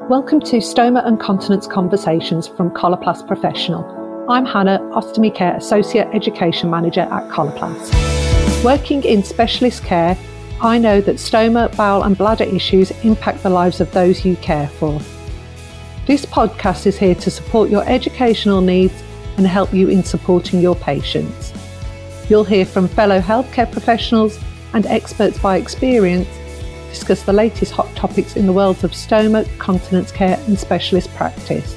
Welcome to Stoma and Continence Conversations from Coloplast Professional. I'm Hannah, Ostomy Care Associate Education Manager at Coloplast. Working in specialist care, I know that stoma, bowel and bladder issues impact the lives of those you care for. This podcast is here to support your educational needs and help you in supporting your patients. You'll hear from fellow healthcare professionals and experts by experience discuss the latest hot topics in the worlds of stoma, continence care and specialist practice.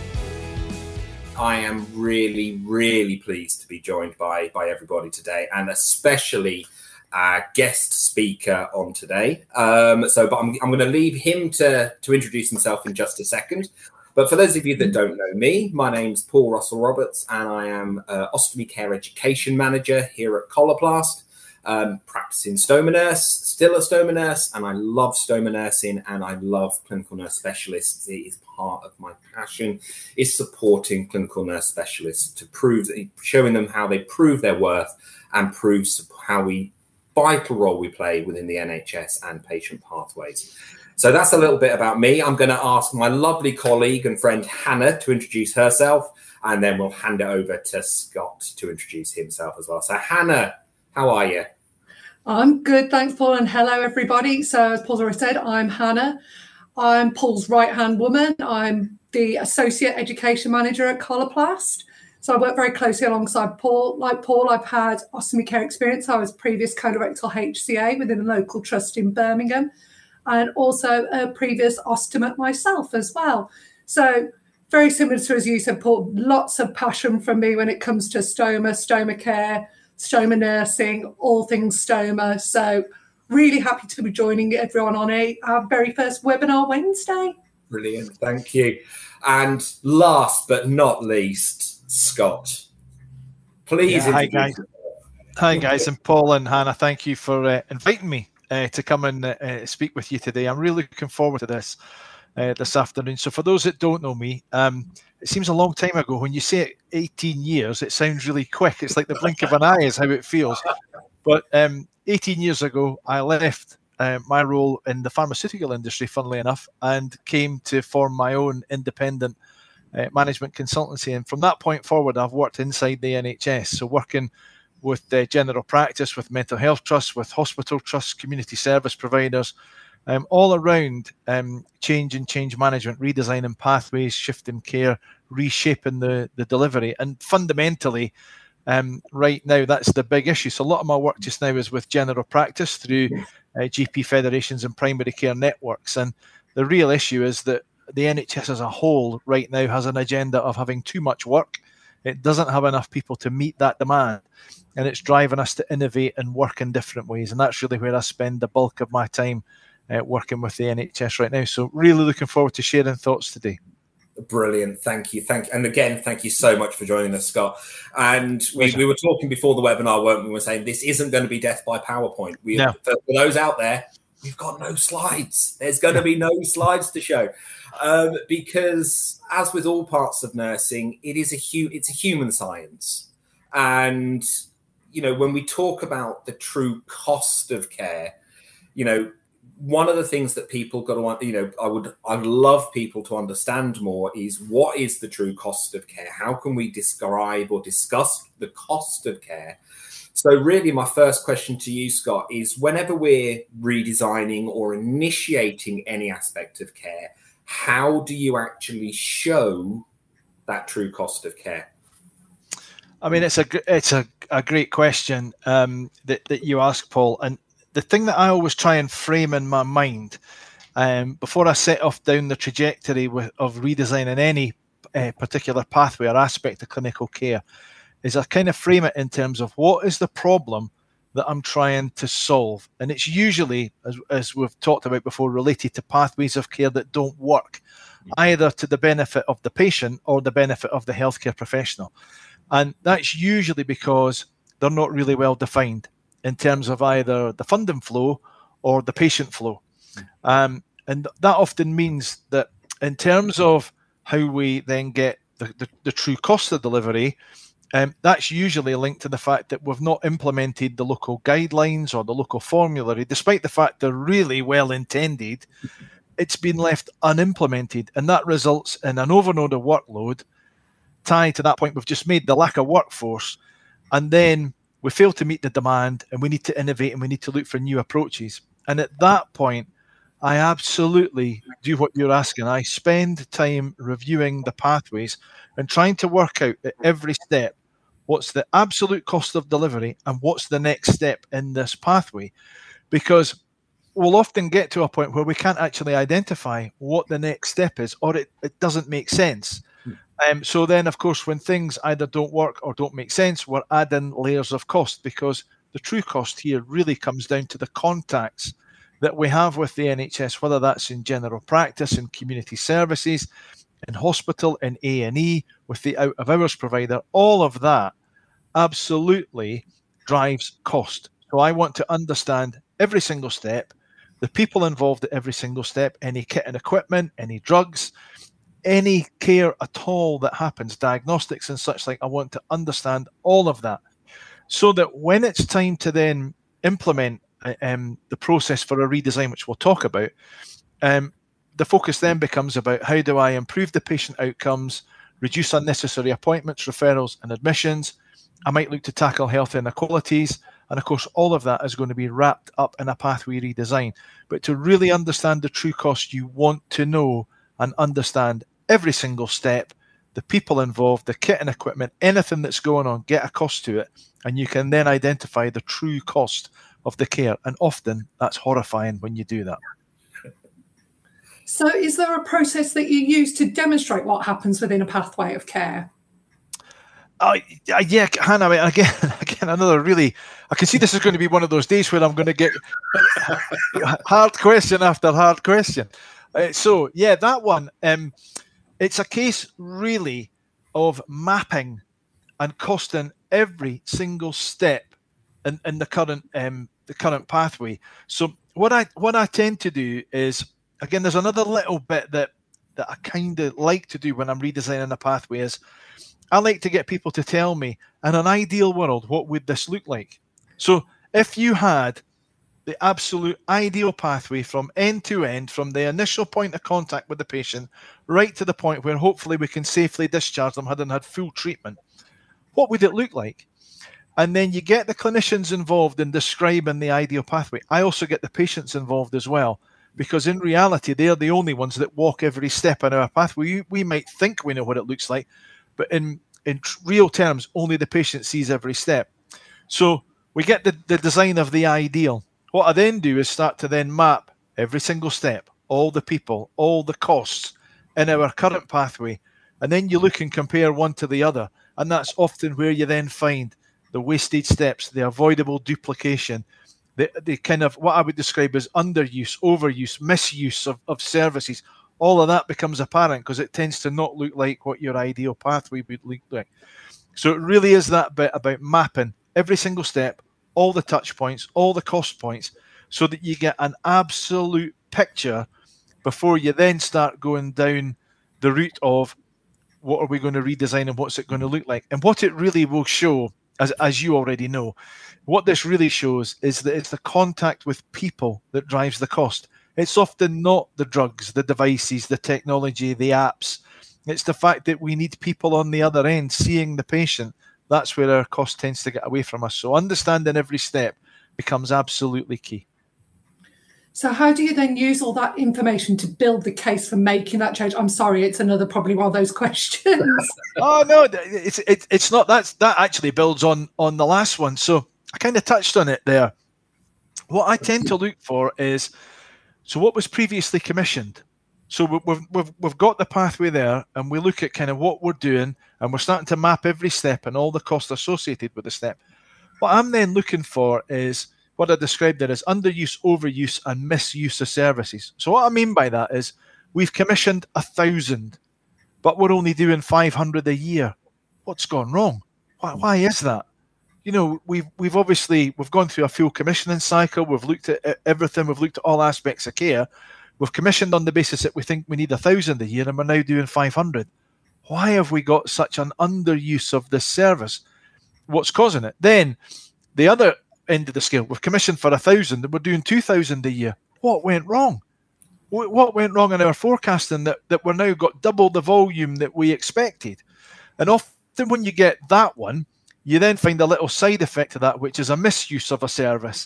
I am really pleased to be joined by everybody today, and especially our guest speaker on today. But I'm going to leave him to introduce himself in just a second. But for those of you that don't know me, my name's Paul Russell Roberts, and I am Ostomy Care Education Manager here at Coloplast. Practicing stoma nurse, still a stoma nurse, and I love stoma nursing and I love clinical nurse specialists. It is part of my passion, is supporting clinical nurse specialists to showing them how they prove their worth and prove how vital role we play within the NHS and patient pathways. So that's a little bit about me. I'm going to ask my lovely colleague and friend Hannah to introduce herself, and then we'll hand it over to Scott to introduce himself as well. So Hannah, how are you? I'm good, thanks, Paul, and hello, everybody. So as Paul's already said, I'm Hannah. I'm Paul's right-hand woman. I'm the Associate Education Manager at Coloplast. So I work very closely alongside Paul. Like Paul, I've had ostomy care experience. I was previous colorectal HCA within a local trust in Birmingham, and also a previous ostomate myself as well. So very similar to, as you said, Paul, lots of passion from me when it comes to stoma care, stoma nursing, all things stoma. So really happy to be joining everyone on our very first webinar Wednesday. Brilliant, thank you. And last but not least, Scott, please. Hi guys, and Paul and Hannah, thank you for inviting me to come and speak with you today. I'm really looking forward to this afternoon. So for those that don't know me, it seems a long time ago. When you say it, 18 years, it sounds really quick. It's like the blink of an eye is how it feels. But 18 years ago, I left my role in the pharmaceutical industry, funnily enough, and came to form my own independent management consultancy. And from that point forward, I've worked inside the NHS. So working with the general practice, with mental health trusts, with hospital trusts, community service providers, all around change management, redesigning pathways, shifting care, reshaping the delivery. And fundamentally, right now, that's the big issue. So a lot of my work just now is with general practice through GP federations and primary care networks. And the real issue is that the NHS as a whole right now has an agenda of having too much work. It doesn't have enough people to meet that demand. And it's driving us to innovate and work in different ways. And that's really where I spend the bulk of my time working with the NHS right now. So really looking forward to sharing thoughts today. Brilliant. Thank you. And again, thank you so much for joining us, Scott. And we were talking before the webinar, weren't we? We were saying this isn't going to be death by PowerPoint. For those out there, we've got no slides. There's going to be no slides to show. Because as with all parts of nursing, it's a human science. And, when we talk about the true cost of care, one of the things that people got to, I'd love people to understand more is what is the true cost of care? How can we describe or discuss the cost of care? So really my first question to you, Scott, is whenever we're redesigning or initiating any aspect of care, how do you actually show that true cost of care? I mean, it's a great question that you ask, Paul. And the thing that I always try and frame in my mind before I set off down the trajectory of redesigning any particular pathway or aspect of clinical care is I kind of frame it in terms of what is the problem that I'm trying to solve. And it's usually, as we've talked about before, related to pathways of care that don't work, either to the benefit of the patient or the benefit of the healthcare professional. And that's usually because they're not really well defined in terms of either the funding flow or the patient flow. And that often means that in terms of how we then get the true cost of delivery, that's usually linked to the fact that we've not implemented the local guidelines or the local formulary, despite the fact they're really well intended. it's been left unimplemented, and that results in an overload of workload tied to that point we've just made, the lack of workforce, and then we fail to meet the demand, and we need to innovate, and we need to look for new approaches. And at that point, I absolutely do what you're asking. I spend time reviewing the pathways and trying to work out at every step what's the absolute cost of delivery and what's the next step in this pathway, because we'll often get to a point where we can't actually identify what the next step is, or it doesn't make sense. So then, of course, when things either don't work or don't make sense, we're adding layers of cost, because the true cost here really comes down to the contacts that we have with the NHS, whether that's in general practice, in community services, in hospital, in A&E, with the out-of-hours provider. All of that absolutely drives cost. So I want to understand every single step, the people involved at every single step, any kit and equipment, any drugs, any care at all that happens, diagnostics and such like. I want to understand all of that, so that when it's time to then implement the process for a redesign, which we'll talk about, the focus then becomes about how do I improve the patient outcomes, reduce unnecessary appointments, referrals and admissions. I might look to tackle health inequalities. And of course, all of that is going to be wrapped up in a pathway redesign. But to really understand the true cost, you want to know and understand every single step, the people involved, the kit and equipment, anything that's going on, get a cost to it. And you can then identify the true cost of the care. And often that's horrifying when you do that. So is there a process that you use to demonstrate what happens within a pathway of care? Yeah, Hannah, again, another really, I can see this is going to be one of those days where I'm going to get hard question after hard question. So, yeah, that one, it's a case really of mapping and costing every single step in the current pathway. So what I tend to do is, again, there's another little bit that I kind of like to do when I'm redesigning a pathway is I like to get people to tell me, in an ideal world, what would this look like? So if you had the absolute ideal pathway from end to end, from the initial point of contact with the patient, right to the point where hopefully we can safely discharge them having had full treatment, what would it look like? And then you get the clinicians involved in describing the ideal pathway. I also get the patients involved as well, because in reality, they're the only ones that walk every step in our pathway. We might think we know what it looks like, but in real terms, only the patient sees every step. So we get the design of the ideal. What I then do is start to then map every single step, all the people, all the costs in our current pathway. And then you look and compare one to the other. And that's often where you then find the wasted steps, the avoidable duplication, the kind of what I would describe as underuse, overuse, misuse of services. All of that becomes apparent because it tends to not look like what your ideal pathway would look like. So it really is that bit about mapping every single step, all the touch points, all the cost points, so that you get an absolute picture before you then start going down the route of what are we going to redesign and what's it going to look like. And what it really will show, as you already know, what this really shows is that it's the contact with people that drives the cost. It's often not the drugs, the devices, the technology, the apps. It's the fact that we need people on the other end seeing the patient. That's where our cost tends to get away from us. So understanding every step becomes absolutely key. So how do you then use all that information to build the case for making that change? I'm sorry, it's another probably one of those questions. Oh, no, it's not. That actually builds on the last one. So I kind of touched on it there. What I tend to look for is, so what was previously commissioned? So we've got the pathway there, and we look at kind of what we're doing, and we're starting to map every step and all the costs associated with the step. What I'm then looking for is what I described there as underuse, overuse, and misuse of services. So what I mean by that is we've commissioned 1,000, but we're only doing 500 a year. What's gone wrong? Why is that? You know, we've gone through a full commissioning cycle. We've looked at everything. We've looked at all aspects of care. We've commissioned on the basis that we think we need 1,000 a year, and we're now doing 500. Why have we got such an underuse of this service? What's causing it? Then the other end of the scale, we've commissioned for 1,000 and we're doing 2,000 a year. What went wrong? what went wrong in our forecasting that we're now got double the volume that we expected? And often when you get that one, you then find a little side effect of that, which is a misuse of a service.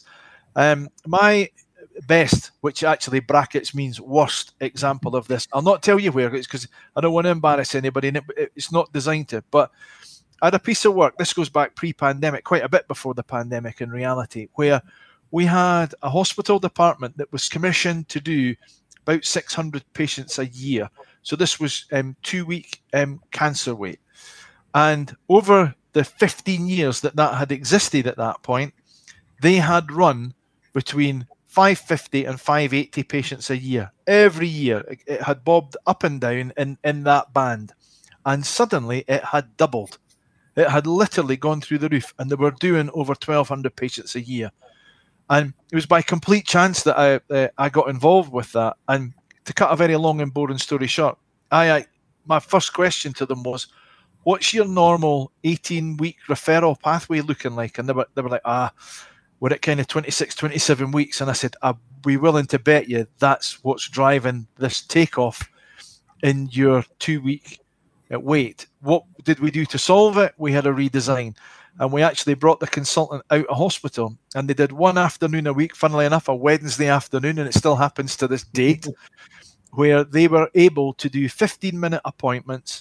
My best, which actually brackets means worst example of this, I'll not tell you where it's because I don't want to embarrass anybody, and it's not designed to, but I had a piece of work, this goes back pre-pandemic, quite a bit before the pandemic in reality, where we had a hospital department that was commissioned to do about 600 patients a year. So this was 2-week cancer wait. And over the 15 years that had existed at that point, they had run between 550 and 580 patients a year. Every year, it had bobbed up and down in that band. And suddenly, it had doubled. It had literally gone through the roof, and they were doing over 1,200 patients a year. And it was by complete chance that I got involved with that. And to cut a very long and boring story short, my first question to them was, what's your normal 18-week referral pathway looking like? And they were like, we're at kind of 26, 27 weeks. And I said, I'll be willing to bet you that's what's driving this takeoff in your 2-week wait. What did we do to solve it? We had a redesign. And we actually brought the consultant out of hospital, and they did one afternoon a week, funnily enough, a Wednesday afternoon, and it still happens to this date, where they were able to do 15-minute appointments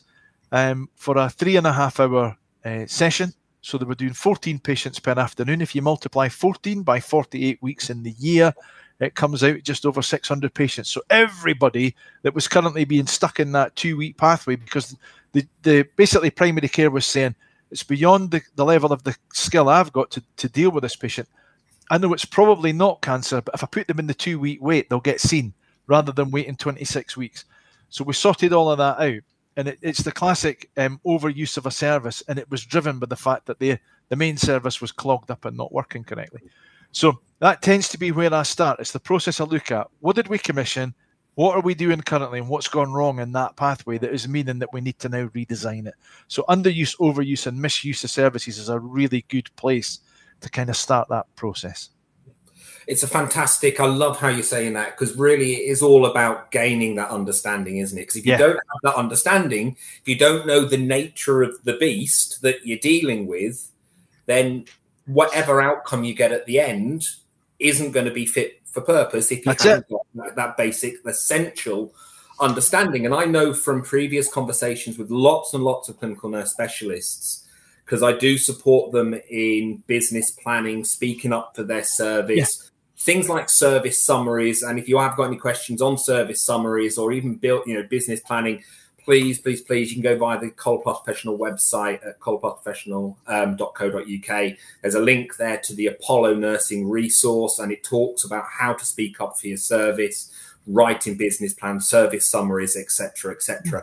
for a 3.5-hour session. So they were doing 14 patients per afternoon. If you multiply 14 by 48 weeks in the year, it comes out just over 600 patients. So everybody that was currently being stuck in that 2-week pathway, because the basically primary care was saying, it's beyond the level of the skill I've got to deal with this patient. I know it's probably not cancer, but if I put them in the 2-week wait, they'll get seen rather than waiting 26 weeks. So we sorted all of that out. And it's the classic overuse of a service, and it was driven by the fact that the main service was clogged up and not working correctly. So that tends to be where I start. It's the process I look at. What did we commission? What are we doing currently, and what's gone wrong in that pathway that is meaning that we need to now redesign it? So underuse, overuse, and misuse of services is a really good place to kind of start that process. It's a fantastic, I love how you're saying that, because really it is all about gaining that understanding, isn't it? Because if you don't have that understanding, if you don't know the nature of the beast that you're dealing with, then whatever outcome you get at the end isn't going to be fit for purpose if you haven't got that basic, essential understanding. And I know from previous conversations with lots and lots of clinical nurse specialists, because I do support them in business planning, speaking up for their service, things like service summaries. And if you have got any questions on service summaries or even business planning, please, you can go via the Coloplast Professional website at coloplastprofessional.co.uk. There's a link there to the Apollo Nursing resource, and it talks about how to speak up for your service, writing business plans, service summaries, etc., etc.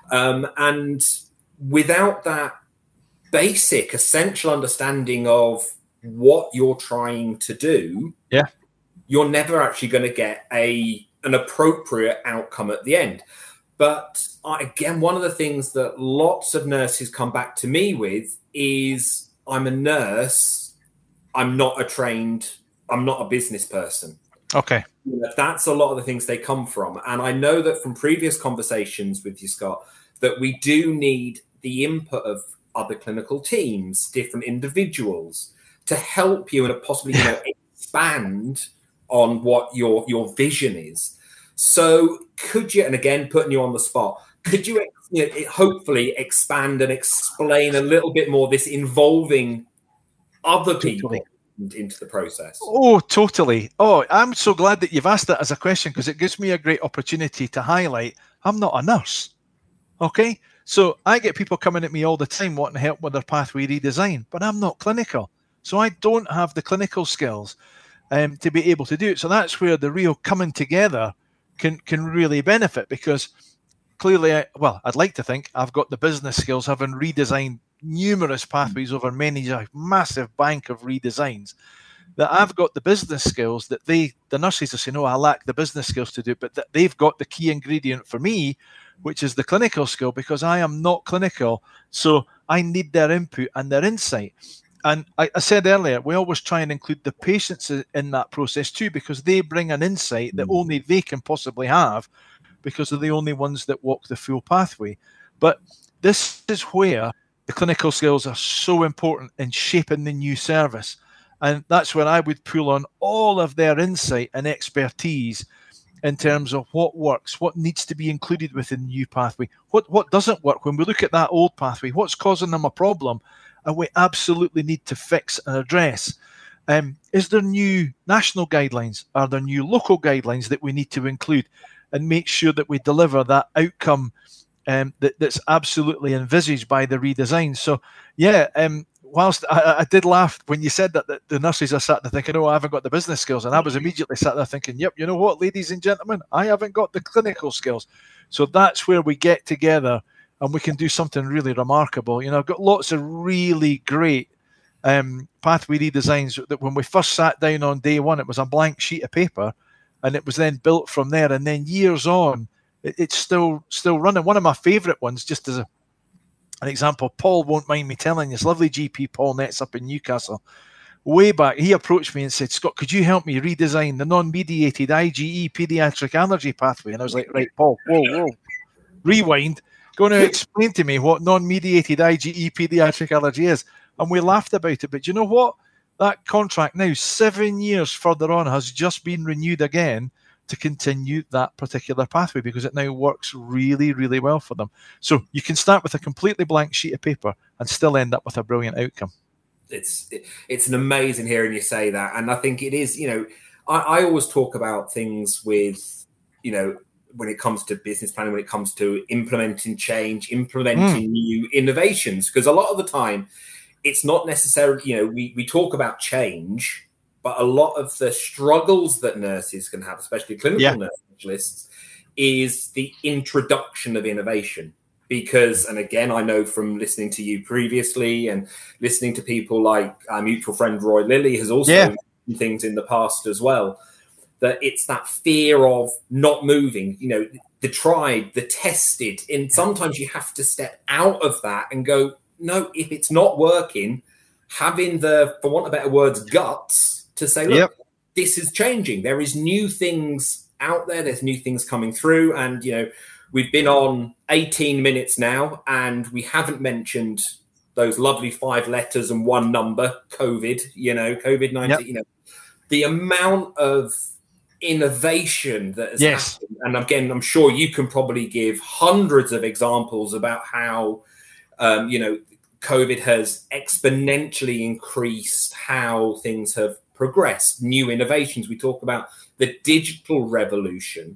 And without that basic, essential understanding of what you're trying to do, you're never actually going to get an appropriate outcome at the end. But again, one of the things that lots of nurses come back to me with is, I'm a nurse, I'm not a business person. Okay. That's a lot of the things they come from. And I know that from previous conversations with you, Scott, that we do need the input of other clinical teams, different individuals, to help you and possibly expand on what your vision is. So could you, and again, putting you on the spot, could you hopefully expand and explain a little bit more this involving other people into the process? Oh, totally. Oh, I'm so glad that you've asked that as a question, because it gives me a great opportunity to highlight I'm not a nurse. Okay? So I get people coming at me all the time wanting help with their pathway redesign, but I'm not clinical. So I don't have the clinical skills to be able to do it. So that's where the real coming together can really benefit, because clearly, I'd like to think I've got the business skills, having redesigned numerous pathways over a massive bank of redesigns, that I've got the business skills that the nurses are saying, I lack the business skills to do it, but that they've got the key ingredient for me, which is the clinical skill, because I am not clinical. So I need their input and their insight. And I said earlier, we always try and include the patients in that process too, because they bring an insight that only they can possibly have, because they're the only ones that walk the full pathway. But this is where the clinical skills are so important in shaping the new service. And that's where I would pull on all of their insight and expertise in terms of what works, what needs to be included within the new pathway, what doesn't work. When we look at that old pathway, what's causing them a problem, and we absolutely need to fix and address. Is there new national guidelines? Are there new local guidelines that we need to include and make sure that we deliver that outcome that's absolutely envisaged by the redesign? So, yeah, whilst I did laugh when you said that the nurses are sat there thinking, oh, I haven't got the business skills. And I was immediately sat there thinking, yep, you know what, ladies and gentlemen, I haven't got the clinical skills. So that's where we get together and we can do something really remarkable. You know, I've got lots of really great pathway redesigns that when we first sat down on day one, it was a blank sheet of paper, and it was then built from there. And then years on, it's still running. One of my favourite ones, just as an example, Paul won't mind me telling you, this lovely GP, Paul Netz up in Newcastle, way back, he approached me and said, Scott, could you help me redesign the non-mediated IgE paediatric allergy pathway? And I was like, right, Paul, whoa, rewind. Going to explain to me what non-mediated IgE paediatric allergy is. And we laughed about it. But you know what? That contract now, 7 years further on, has just been renewed again to continue that particular pathway, because it now works really, really well for them. So you can start with a completely blank sheet of paper and still end up with a brilliant outcome. It's an amazing hearing you say that. And I think it is, you know, I always talk about things with, you know, when it comes to business planning, when it comes to implementing change, implementing new innovations, because a lot of the time it's not necessarily, you know, we talk about change, but a lot of the struggles that nurses can have, especially clinical nurse specialists, is the introduction of innovation. Because, and again, I know from listening to you previously and listening to people like our mutual friend Roy Lilly has also done things in the past as well, that it's that fear of not moving, you know, the tried, the tested. And sometimes you have to step out of that and go, no, if it's not working, having the, for want of better words, guts to say, look, this is changing. There is new things out there. There's new things coming through. And, you know, we've been on 18 minutes now and we haven't mentioned those lovely 5 letters and 1 number, COVID, you know, COVID-19, you know, the amount of innovation that has happened. And again, I'm sure you can probably give hundreds of examples about how, you know, COVID has exponentially increased how things have progressed, new innovations. We talk about the digital revolution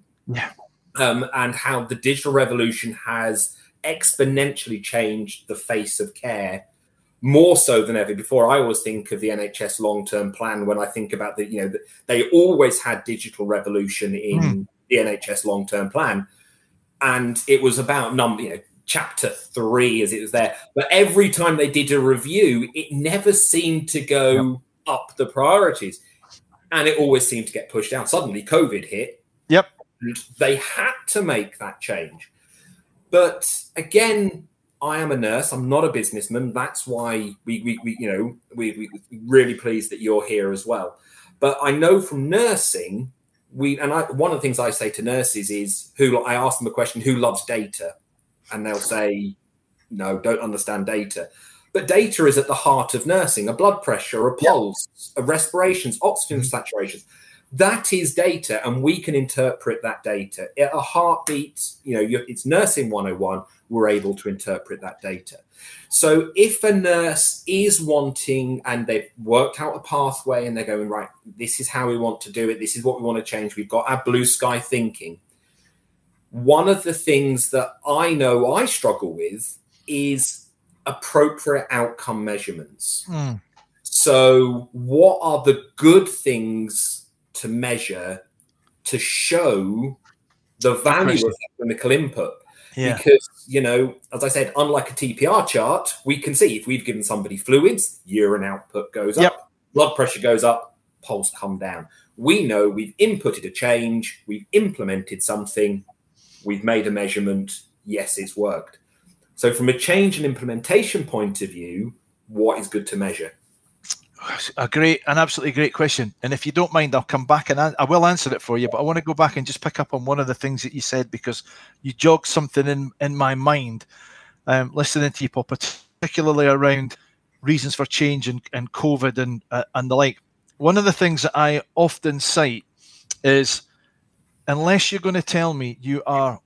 and how the digital revolution has exponentially changed the face of care more so than ever before. I always think of the NHS long-term plan when I think about the, you know, they always had digital revolution in the NHS long-term plan. And it was about you know, chapter 3 as it was there. But every time they did a review, it never seemed to go up the priorities. And it always seemed to get pushed down. Suddenly COVID hit. And they had to make that change. But again, I am a nurse. I'm not a businessman. That's why we we're really pleased that you're here as well. But I know from nursing, one of the things I say to nurses is I ask them a question, who loves data? And they'll say, no, don't understand data. But data is at the heart of nursing, a blood pressure, a pulse, a respirations, oxygen saturations. That is data, and we can interpret that data. At a heartbeat, you know, it's nursing 101, we're able to interpret that data. So if a nurse is wanting, and they've worked out a pathway and they're going, right, this is how we want to do it, this is what we want to change, we've got our blue sky thinking. One of the things that I know I struggle with is appropriate outcome measurements. So what are the good things to measure to show the value of clinical input? Because, you know, as I said, unlike a TPR chart, we can see if we've given somebody fluids, urine output goes up, blood pressure goes up, pulse come down. We know we've inputted a change, we've implemented something, we've made a measurement, yes, it's worked. So from a change and implementation point of view, what is good to measure? An absolutely great question. And if you don't mind, I'll come back and I will answer it for you. But I want to go back and just pick up on one of the things that you said, because you jogged something in my mind, listening to you, Paul, particularly around reasons for change and COVID and the like. One of the things that I often cite is, unless you're going to tell me you are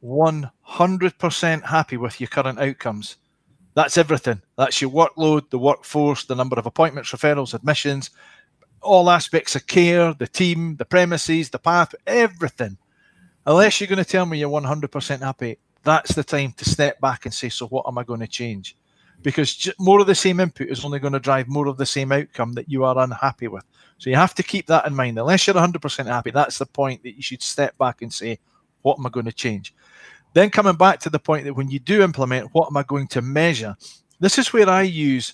100% happy with your current outcomes, that's everything. That's your workload, the workforce, the number of appointments, referrals, admissions, all aspects of care, the team, the premises, the path, everything. Unless you're going to tell me you're 100% happy, that's the time to step back and say, so what am I going to change? Because more of the same input is only going to drive more of the same outcome that you are unhappy with. So you have to keep that in mind. Unless you're 100% happy, that's the point that you should step back and say, what am I going to change? Then coming back to the point that when you do implement, what am I going to measure? This is where I use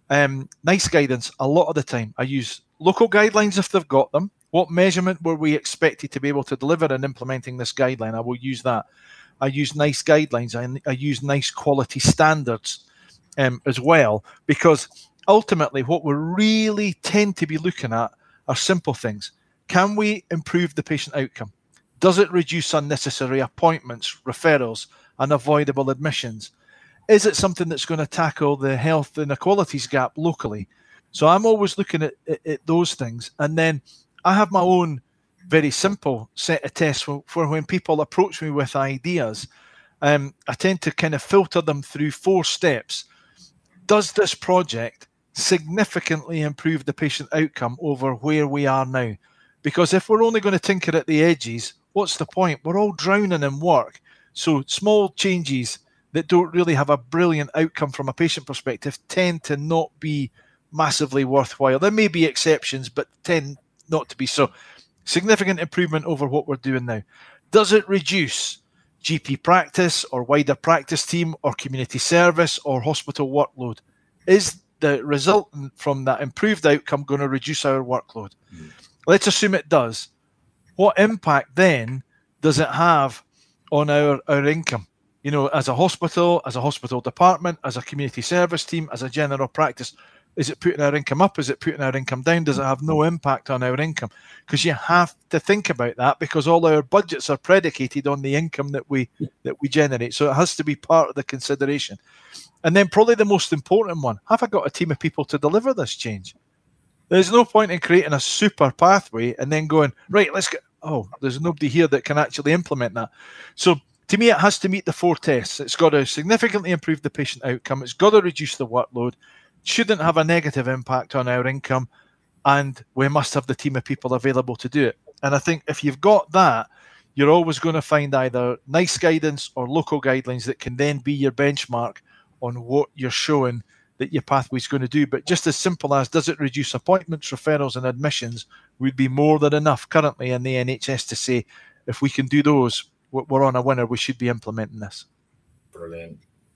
NICE guidance a lot of the time. I use local guidelines if they've got them. What measurement were we expected to be able to deliver in implementing this guideline? I will use that. I use NICE guidelines. I use NICE quality standards as well, because ultimately what we really tend to be looking at are simple things. Can we improve the patient outcome? Does it reduce unnecessary appointments, referrals, unavoidable admissions? Is it something that's going to tackle the health inequalities gap locally? So I'm always looking at those things. And then I have my own very simple set of tests for when people approach me with ideas. I tend to kind of filter them through 4 steps. Does this project significantly improve the patient outcome over where we are now? Because if we're only going to tinker at the edges, what's the point? We're all drowning in work. So small changes that don't really have a brilliant outcome from a patient perspective tend to not be massively worthwhile. There may be exceptions, but tend not to be. So significant improvement over what we're doing now. Does it reduce GP practice or wider practice team or community service or hospital workload? Is the result from that improved outcome going to reduce our workload? Let's assume it does. What impact then does it have on our income? You know, as a hospital department, as a community service team, as a general practice, is it putting our income up? Is it putting our income down? Does it have no impact on our income? Because you have to think about that, because all our budgets are predicated on the income that we generate. So it has to be part of the consideration. And then probably the most important one, have I got a team of people to deliver this change? There's no point in creating a super pathway and then going, right, let's get, there's nobody here that can actually implement that. So to me, it has to meet the 4 tests. It's got to significantly improve the patient outcome. It's got to reduce the workload. Shouldn't have a negative impact on our income. And we must have the team of people available to do it. And I think if you've got that, you're always going to find either NICE guidance or local guidelines that can then be your benchmark on what you're showing that your pathway is going to do. But just as simple as, does it reduce appointments, referrals and admissions, would be more than enough currently in the NHS to say, if we can do those, we're on a winner, we should be implementing this. Brilliant.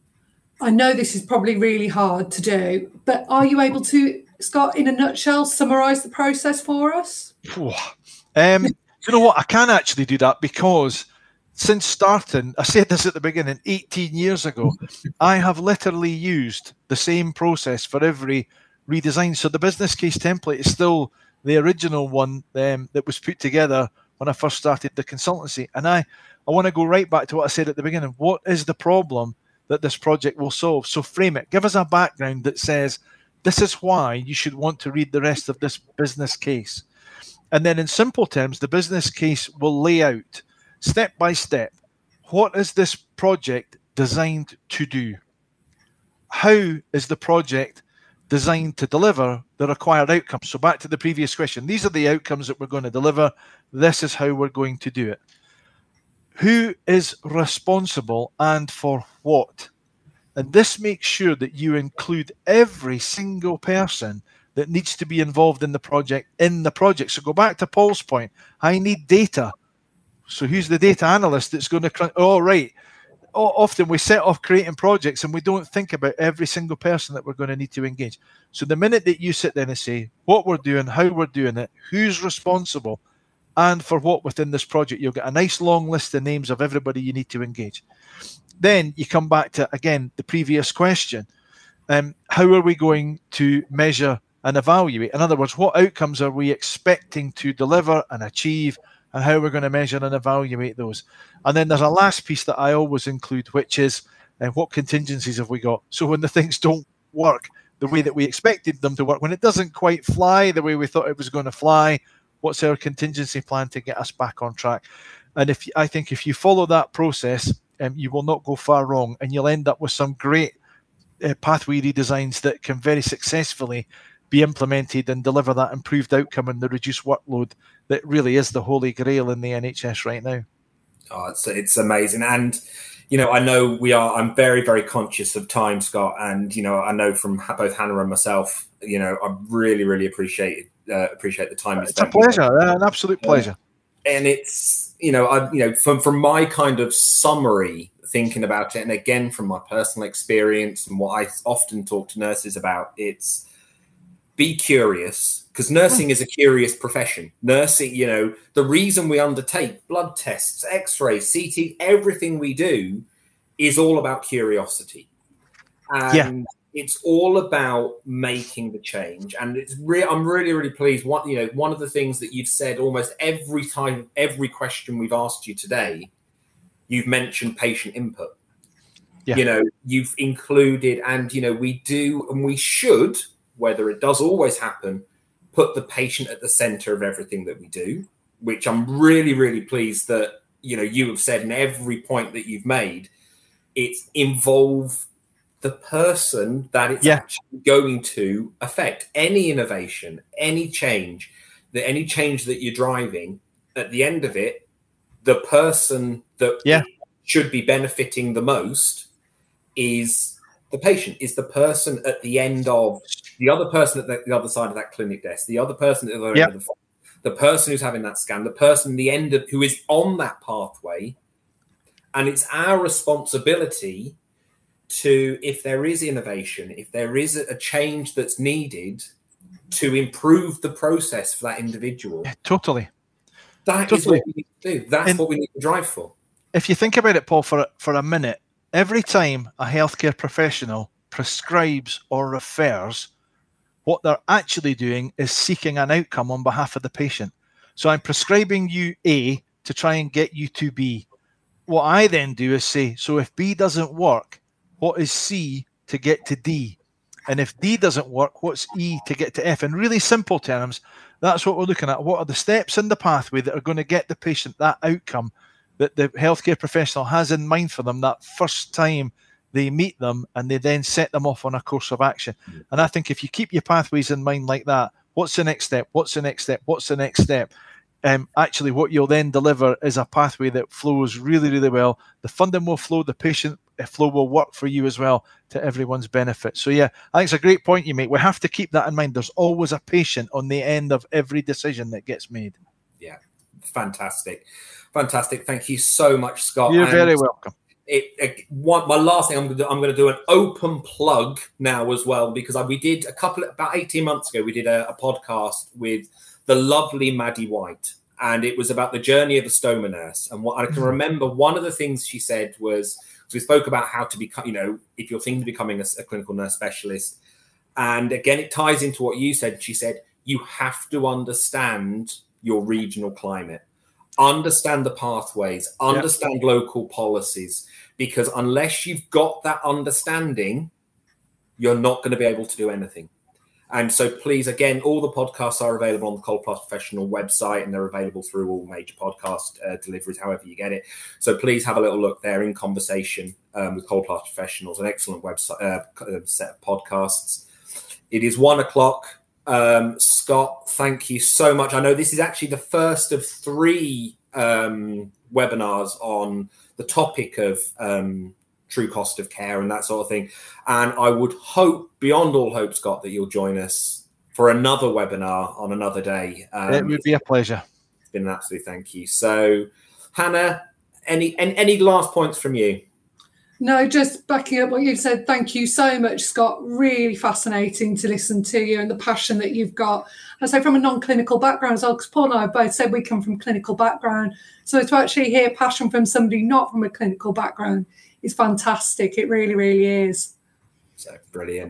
I know this is probably really hard to do, but are you able to, Scott, in a nutshell, summarise the process for us? You know what? I can actually do that, because since starting, I said this at the beginning, 18 years ago, I have literally used the same process for every redesign. So the business case template is still the original one that was put together when I first started the consultancy. And I want to go right back to what I said at the beginning. What is the problem that this project will solve? So frame it. Give us a background that says, this is why you should want to read the rest of this business case. And then in simple terms, the business case will lay out step by step, what is this project designed to do? How is the project designed to deliver the required outcomes? So back to the previous question, these are the outcomes that we're going to deliver. This is how we're going to do it. Who is responsible and for what? And this makes sure that you include every single person that needs to be involved in the project So go back to Paul's point. I need data. So who's the data analyst that's going to right. Often we set off creating projects and we don't think about every single person that we're going to need to engage. So the minute that you sit there and say what we're doing, how we're doing it, who's responsible, and for what within this project, you'll get a nice long list of names of everybody you need to engage. Then you come back to, again, the previous question. How are we going to measure and evaluate. In other words, what outcomes are we expecting to deliver and achieve, and how we're going to measure and evaluate those. And then there's a last piece that I always include, which is what contingencies have we got? So when the things don't work the way that we expected them to work, when it doesn't quite fly the way we thought it was going to fly, what's our contingency plan to get us back on track? And I think if you follow that process, you will not go far wrong, and you'll end up with some great pathway redesigns that can very successfully be implemented and deliver that improved outcome and the reduced workload that really is the holy grail in the NHS right now. Oh, it's amazing. And, I know I'm very, very conscious of time, Scott. And, I know from both Hannah and myself, I really, really appreciate the time you spent. It's a pleasure, an absolute pleasure. And it's, from my kind of summary, thinking about it, and again, from my personal experience and what I often talk to nurses about, it's be curious, because nursing is a curious profession. Nursing, the reason we undertake blood tests, x-rays, CT, everything we do is all about curiosity. And it's all about making the change. And I'm really, really pleased. One of the things that you've said almost every time, every question we've asked you today, you've mentioned patient input. Yeah. You've included, and, we do, and we should, whether it does always happen, put the patient at the center of everything that we do, which I'm really, really pleased that, you have said in every point that you've made, it's involve the person that it's actually going to affect. Any innovation, any change that you're driving, at the end of it, the person that should be benefiting the most is the patient, is the person at the end of the other person at the other side of that clinic desk, the other person at the other end of the person who's having that scan, the person at the end of who is on that pathway. And it's our responsibility to, if there is innovation, if there is a change that's needed, to improve the process for that individual. Yeah, totally. That is what we need to do. That's what we need to drive for. If you think about it, Paul, for a minute, every time a healthcare professional prescribes or refers, what they're actually doing is seeking an outcome on behalf of the patient. So I'm prescribing you A to try and get you to B. What I then do is say, so if B doesn't work, what is C to get to D? And if D doesn't work, what's E to get to F? In really simple terms, that's what we're looking at. What are the steps in the pathway that are going to get the patient that outcome that the healthcare professional has in mind for them that first time they meet them, and they then set them off on a course of action. And I think if you keep your pathways in mind like that, what's the next step? What's the next step? What's the next step? Actually, what you'll then deliver is a pathway that flows really, really well. The funding will flow, the patient flow will work for you as well, to everyone's benefit. So yeah, I think it's a great point you make. We have to keep that in mind. There's always a patient on the end of every decision that gets made. Yeah, fantastic. Thank you so much, Scott. You're very welcome. My last thing I'm going to do an open plug now as well, because we did about 18 months ago, we did a podcast with the lovely Maddie White, and it was about the journey of a stoma nurse. And what I can remember, one of the things she said was, we spoke about how to become, if you're thinking of becoming a clinical nurse specialist. And again, it ties into what you said. She said, you have to understand your regional climate, understand the pathways, understand local policies, because unless you've got that understanding, you're not going to be able to do anything. And so please, again, all the podcasts are available on the Coloplast Professional website, and they're available through all major podcast deliveries, however you get it. So please have a little look there, In Conversation with Coloplast Professionals, an excellent website set of podcasts. It is 1:00. Scott, thank you so much. I know this is actually the first of 3 webinars on the topic of true cost of care and that sort of thing. And I would hope, beyond all hope, Scott, that you'll join us for another webinar on another day. It would be a pleasure. It's been an absolute thank you. So, Hannah, any last points from you? No, just backing up what you've said. Thank you so much, Scott. Really fascinating to listen to you and the passion that you've got. I say from a non-clinical background as well, because Paul and I both said we come from clinical background. So to actually hear passion from somebody not from a clinical background is fantastic. It really, really is. So brilliant.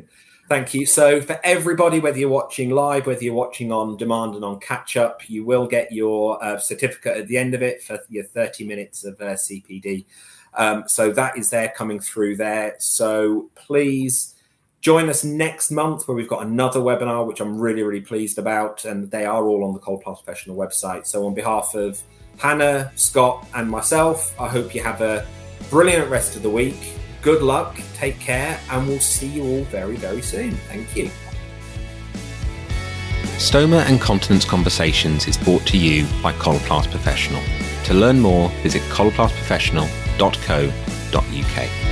Thank you. So for everybody, whether you're watching live, whether you're watching on demand and on catch up, you will get your certificate at the end of it for your 30 minutes of CPD. So that is there coming through there. So please join us next month where we've got another webinar, which I'm really, really pleased about. And they are all on the Coloplast Professional website. So on behalf of Hannah, Scott and myself, I hope you have a brilliant rest of the week. Good luck, take care, and we'll see you all very, very soon. Thank you. Stoma and Continence Conversations is brought to you by Coloplast Professional. To learn more, visit coloplastprofessional.co.uk.